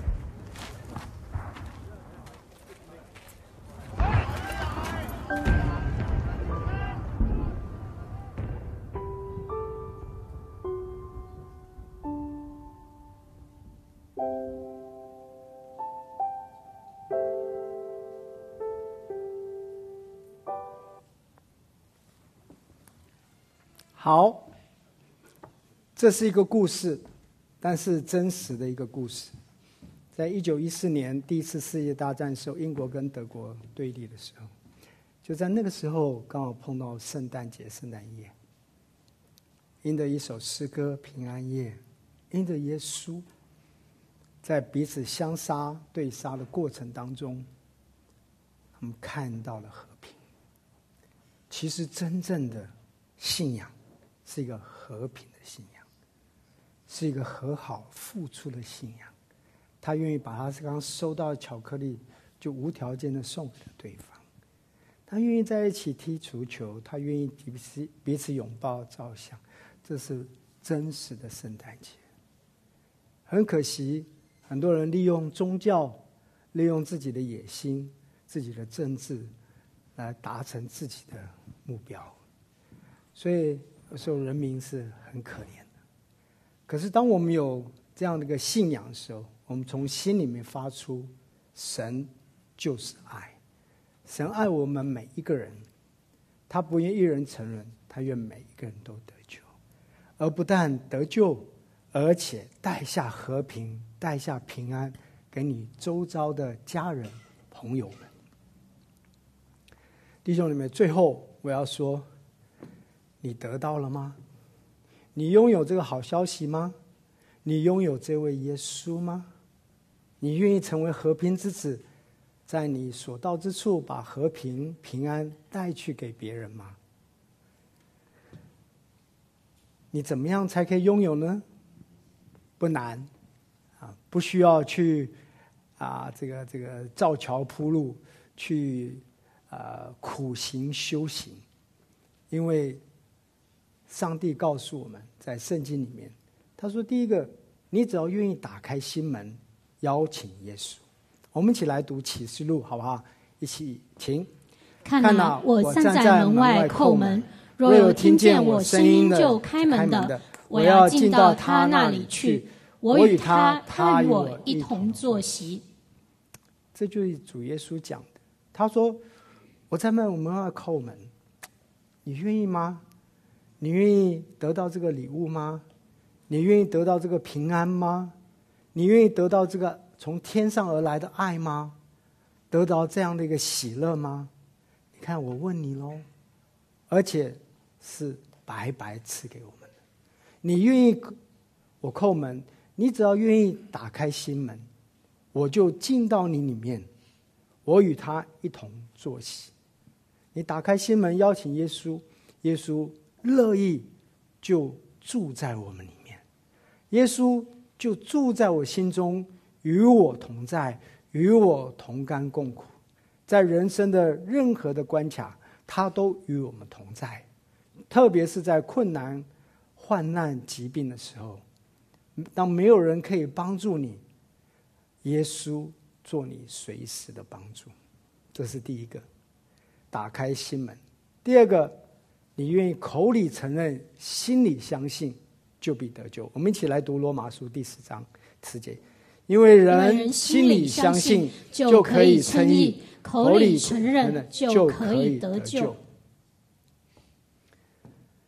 好，这是一个故事，但是真实的一个故事。在一九一四年第一次世界大战时候，英国跟德国对立的时候，就在那个时候刚好碰到圣诞节、圣诞夜，因着一首诗歌《平安夜》，因着耶稣在彼此相杀对杀的过程当中，他们看到了和平。其实真正的信仰是一个和平的信仰，是一个和好付出的信仰。他愿意把他刚收到的巧克力就无条件的送给了对方，他愿意在一起踢足球，他愿意彼此彼此拥抱照相，这是真实的圣诞节。很可惜，很多人利用宗教，利用自己的野心、自己的政治来达成自己的目标，所以有时候人民是很可怜的。可是当我们有这样的一个信仰的时候，我们从心里面发出神就是爱，神爱我们每一个人，他不愿一人沉沦，他愿每一个人都得救，而不但得救，而且带下和平，带下平安给你周遭的家人朋友们。弟兄姊妹，最后我要说，你得到了吗？你拥有这个好消息吗？你拥有这位耶稣吗？你愿意成为和平之子，在你所到之处把和平平安带去给别人吗？你怎么样才可以拥有呢？不难啊，不需要去啊这个这个造桥铺路，去啊苦行修行，因为上帝告诉我们在圣经里面，他说第一个，你只要愿意打开心门邀请耶稣。我们一起来读启示录好不好？一起请。 看哪，我站在门外叩门，若有听见我声音就开门的，我要进到他那里去，我与他，他与我一同坐席。 这就是主耶稣讲的。他说我在门外叩门，你愿意吗？你愿意得到这个礼物吗？你愿意得到这个平安吗？你愿意得到这个从天上而来的爱吗？得到这样的一个喜乐吗？你看我问你咯，而且是白白赐给我们的。你愿意我叩门，你只要愿意打开心门，我就进到你里面，我与他一同坐席。你打开心门邀请耶稣，耶稣乐意就住在我们里面，耶稣就住在我心中，与我同在，与我同甘共苦，在人生的任何的关卡，他都与我们同在。特别是在困难、患难、疾病的时候，当没有人可以帮助你，耶稣做你随时的帮助。这是第一个，打开心门。第二个，你愿意口里承认，心里相信，就必得救。我们一起来读罗马书第十章十节，因为人心里相信就可以称义，口里承认就可以得救。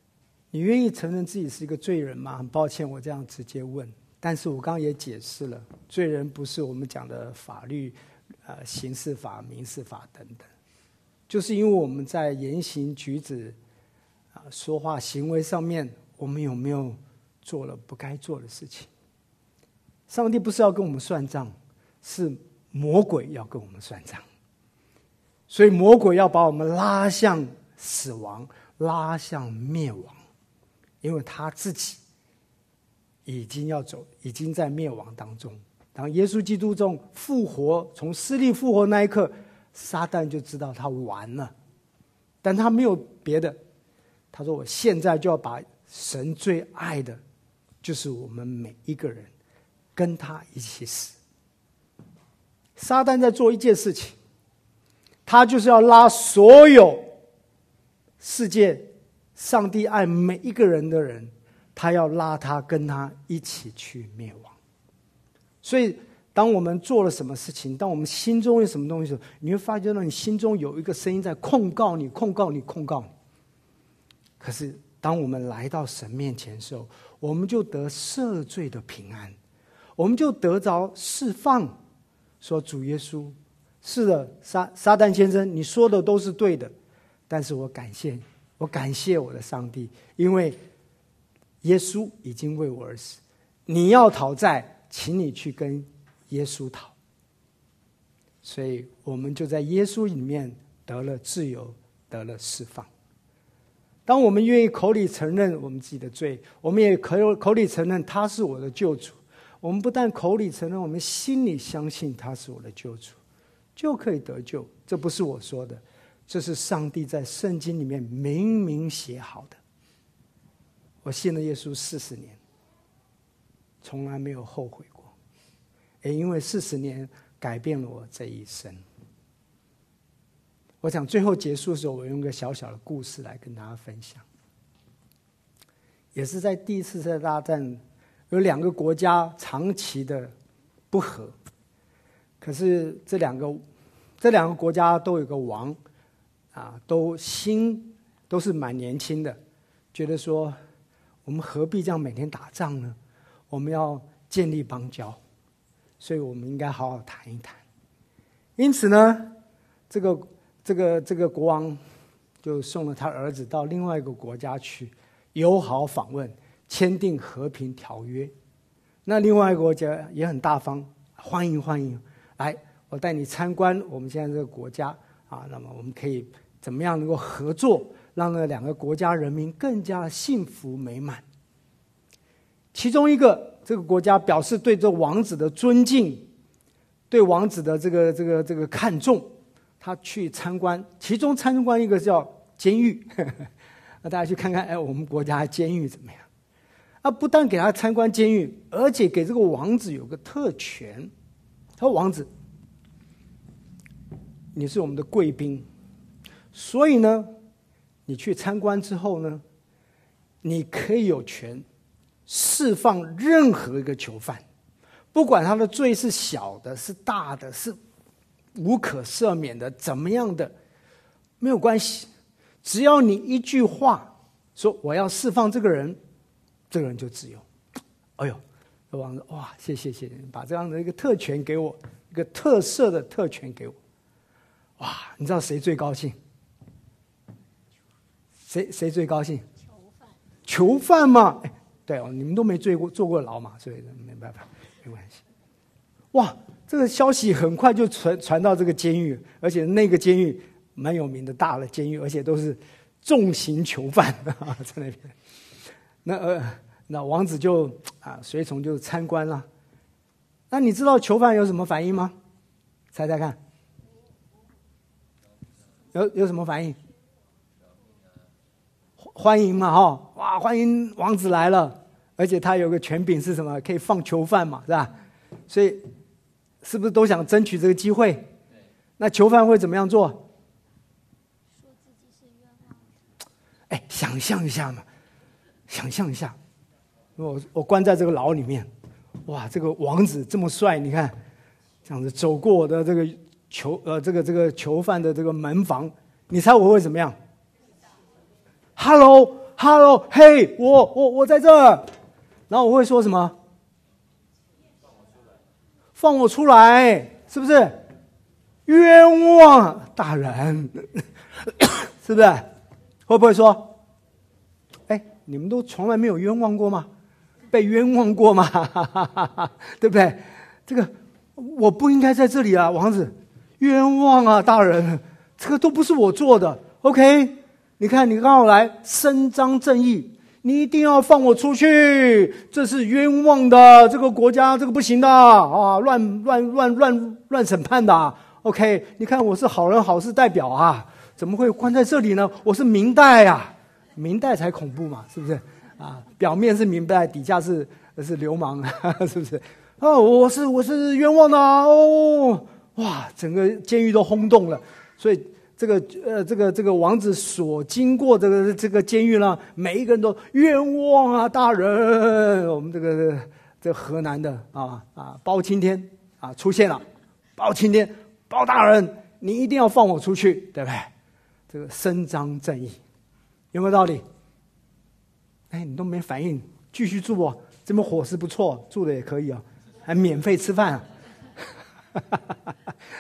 你愿意承认自己是一个罪人吗？很抱歉，我这样直接问。但是我刚刚也解释了，罪人不是我们讲的法律、呃刑事法、民事法等等，就是因为我们在言行举止、啊、呃、说话行为上面，我们有没有做了不该做的事情？上帝不是要跟我们算账，是魔鬼要跟我们算账。所以魔鬼要把我们拉向死亡，拉向灭亡，因为他自己已经要走，已经在灭亡当中。当耶稣基督中复活，从死里复活那一刻，撒旦就知道他完了，但他没有别的。他说：“我现在就要把神最爱的，就是我们每一个人，跟他一起死。”撒旦在做一件事情，他就是要拉所有世界上帝爱每一个人的人，他要拉他跟他一起去灭亡。所以当我们做了什么事情，当我们心中有什么东西的时候，你会发觉到你心中有一个声音在控告你，控告你，控告你。可是当我们来到神面前的时候，我们就得赦罪的平安，我们就得着释放。说主耶稣，是的，撒撒旦先生，你说的都是对的，但是我感谢我感谢我的上帝，因为耶稣已经为我而死。你要讨债，请你去跟耶稣讨。所以我们就在耶稣里面得了自由，得了释放。当我们愿意口里承认我们自己的罪，我们也口口里承认他是我的救主。我们不但口里承认，我们心里相信他是我的救主，就可以得救。这不是我说的，这是上帝在圣经里面明明写好的。我信了耶稣四十年，从来没有后悔过，也因为四十年改变了我这一生。我想最后结束的时候，我用一个小小的故事来跟大家分享。也是在第一次世界大战，有两个国家长期的不和，可是这两个这两个国家都有个王，啊，都心都是蛮年轻的，觉得说我们何必这样每天打仗呢？我们要建立邦交，所以我们应该好好谈一谈。因此呢，这个这个这个国王就送了他儿子到另外一个国家去友好访问，签订和平条约。那另外一个国家也很大方，欢迎欢迎，来，我带你参观我们现在这个国家啊。那么我们可以怎么样能够合作，让那两个国家人民更加幸福美满。其中一个这个国家表示对这王子的尊敬，对王子的这个这个这个看重，他去参观，其中参观一个叫监狱，那大家去看看，哎，我们国家的监狱怎么样？啊，不但给他参观监狱，而且给这个王子有个特权。他说：“王子，你是我们的贵宾，所以呢，你去参观之后呢，你可以有权释放任何一个囚犯，不管他的罪是小的、是大的、是无可赦免的，怎么样的，没有关系，只要你一句话说我要释放这个人。”这个人就自由。哎呦，这王子哇，谢谢谢谢，把这样的一个特权给我，一个特色的特权给我。哇，你知道谁最高兴？谁谁最高兴？囚犯。囚犯嘛，哎，对哦，你们都没坐过坐过牢嘛，所以没办法，没关系。哇，这个消息很快就传传到这个监狱，而且那个监狱蛮有名的大的监狱，而且都是重刑囚犯啊，在那边。那呃，那王子就啊，随从就参观了。那你知道囚犯有什么反应吗？猜猜看，有有什么反应？欢迎嘛，哈、哦，哇，欢迎王子来了，而且他有个权柄是什么？可以放囚犯嘛，是吧？所以是不是都想争取这个机会？那囚犯会怎么样做？ 说自己是冤枉的。 哎，想象一下嘛。想象一下，我我关在这个牢里面，哇，这个王子这么帅，你看，这样子走过我的这个囚呃这个这个囚犯的这个门房，你猜我会怎么样 ？Hello， ：“Hello， 嘿，我我我在这儿。”然后我会说什么？放我出来，是不是？冤枉大人，是不是？会不会说？哎，你们都从来没有冤枉过吗？被冤枉过吗？对不对？这个我不应该在这里啊，王子，冤枉啊，大人，这个都不是我做的。OK， 你看你刚好来伸张正义。你一定要放我出去，这是冤枉的，这个国家这个不行的啊，乱乱乱乱乱审判的。OK， 你看我是好人好事代表啊，怎么会关在这里呢？我是明代啊，明代才恐怖嘛，是不是啊？表面是明代，底下是是流氓，是不是？哦，我是我是冤枉的哦，哇，整个监狱都轰动了，所以。这个呃，这个这个王子所经过这个这个监狱呢，每一个人都冤枉啊，大人！我们这个这个河南的啊啊包青天啊出现了，包青天，包大人，你一定要放我出去，对不对？这个伸张正义，有没有道理？哎，你都没反应，继续住哦，这边伙食不错，住的也可以啊，还免费吃饭啊！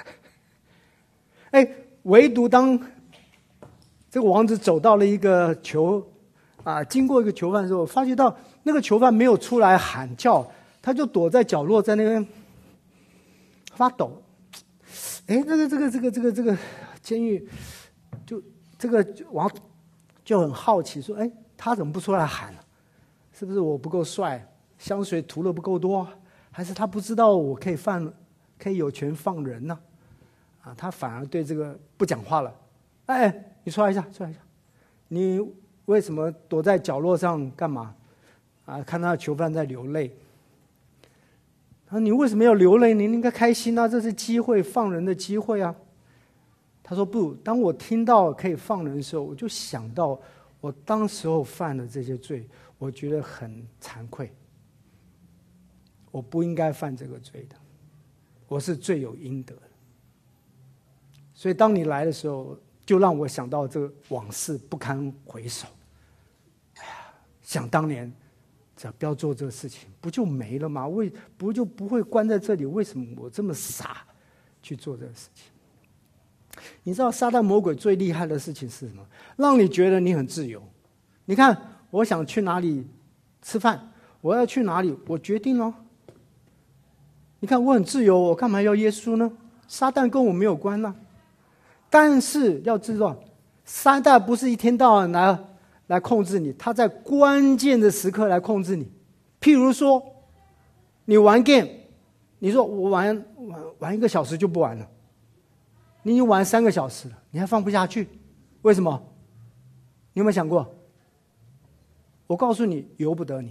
哎。唯独当这个王子走到了一个囚啊，经过一个囚犯的时候，发觉到那个囚犯没有出来喊叫，他就躲在角落，在那边发抖。哎，这个这个这个这个这个监狱，就这个王就很好奇，说：“哎，他怎么不出来喊呢？是不是我不够帅，香水涂的不够多，还是他不知道我可以放，可以有权放人呢？”啊，他反而对这个不讲话了。哎，你出来一下，出来一下，你为什么躲在角落上干嘛？啊，看到囚犯在流泪。他说：“你为什么要流泪？你应该开心啊，这是机会，放人的机会啊。”他说：“不，当我听到可以放人的时候，我就想到我当时候犯的这些罪，我觉得很惭愧。我不应该犯这个罪的，我是罪有应得的。所以当你来的时候，就让我想到这个往事不堪回首。哎呀，想当年，只要不要做这个事情，不就没了吗？为不就不会关在这里？为什么我这么傻去做这个事情？你知道撒旦魔鬼最厉害的事情是什么？让你觉得你很自由。你看，我想去哪里吃饭，我要去哪里，我决定了。你看我很自由，我干嘛要耶稣呢？撒旦跟我没有关呢、啊。但是要知道，撒旦不是一天到晚来来控制你，他在关键的时刻来控制你。譬如说，你玩 game， 你说我玩玩玩一个小时就不玩了，你已经玩三个小时了，你还放不下去，为什么？你有没有想过？我告诉你，由不得你。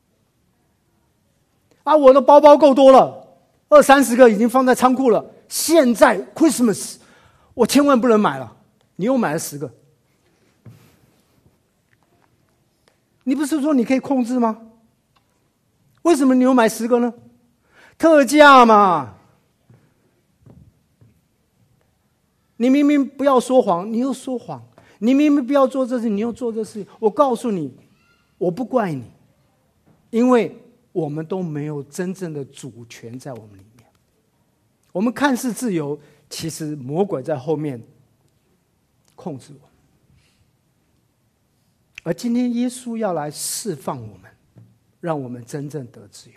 啊，我的包包够多了，二三十个已经放在仓库了，现在 Christmas。我千万不能买了，你又买了十个，你不是说你可以控制吗？为什么你又买十个呢？特价嘛！你明明不要说谎，你又说谎；你明明不要做这事，你又做这事。我告诉你，我不怪你，因为我们都没有真正的主权在我们里面。我们看似自由。其实魔鬼在后面控制我们，而今天耶稣要来释放我们，让我们真正得自由。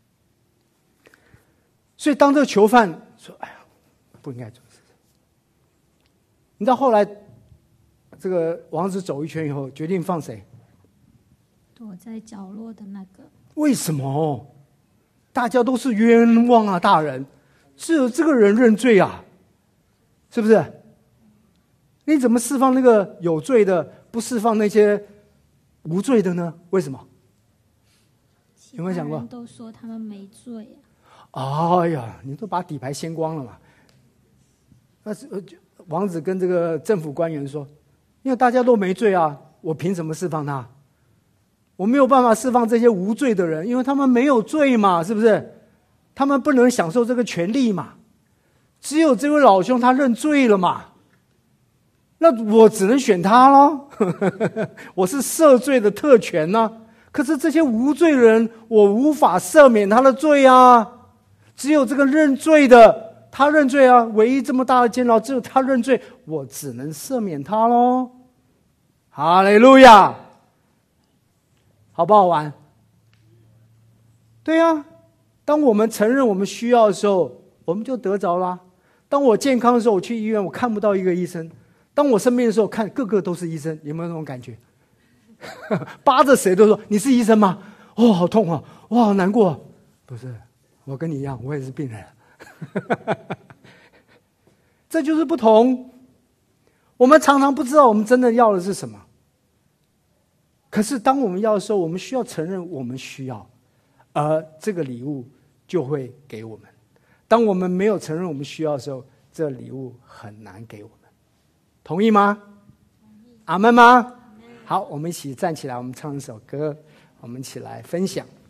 所以当这个囚犯说：“哎呀，不应该做事。”你知道后来这个王子走一圈以后，决定放谁？ 躲在角落的那个。 为什么？大家都是冤枉啊，大人，只有这个人认罪啊。是不是？你怎么释放那个有罪的，不释放那些无罪的呢？为什么？有没有想过？ 都说他们没罪啊！哎呀，你都把底牌掀光了嘛！那是王子跟这个政府官员说：“因为大家都没罪啊，我凭什么释放他？我没有办法释放这些无罪的人，因为他们没有罪嘛，是不是？他们不能享受这个权利嘛。”只有这位老兄他认罪了嘛， 那我只能选他咯我是赦罪的特权啊，可是这些无罪人，我无法赦免他的罪啊。只有这个认罪的，他认罪啊，唯一这么大的监牢，只有他认罪，我只能赦免他咯。哈利路亚，好不好玩？对啊，当我们承认我们需要的时候，我们就得着啦。当我健康的时候，我去医院，我看不到一个医生；当我生病的时候，看个个都是医生，有没有那种感觉？扒着谁都说你是医生吗？哦，好痛啊！哇，好难过啊。不是，我跟你一样，我也是病人。这就是不同。我们常常不知道我们真的要的是什么，可是当我们要的时候，我们需要承认我们需要，而这个礼物就会给我们。当我们没有承认我们需要的时候，这礼物很难给我们。同意吗？阿们吗？好，我们一起站起来，我们唱一首歌，我们一起来分享。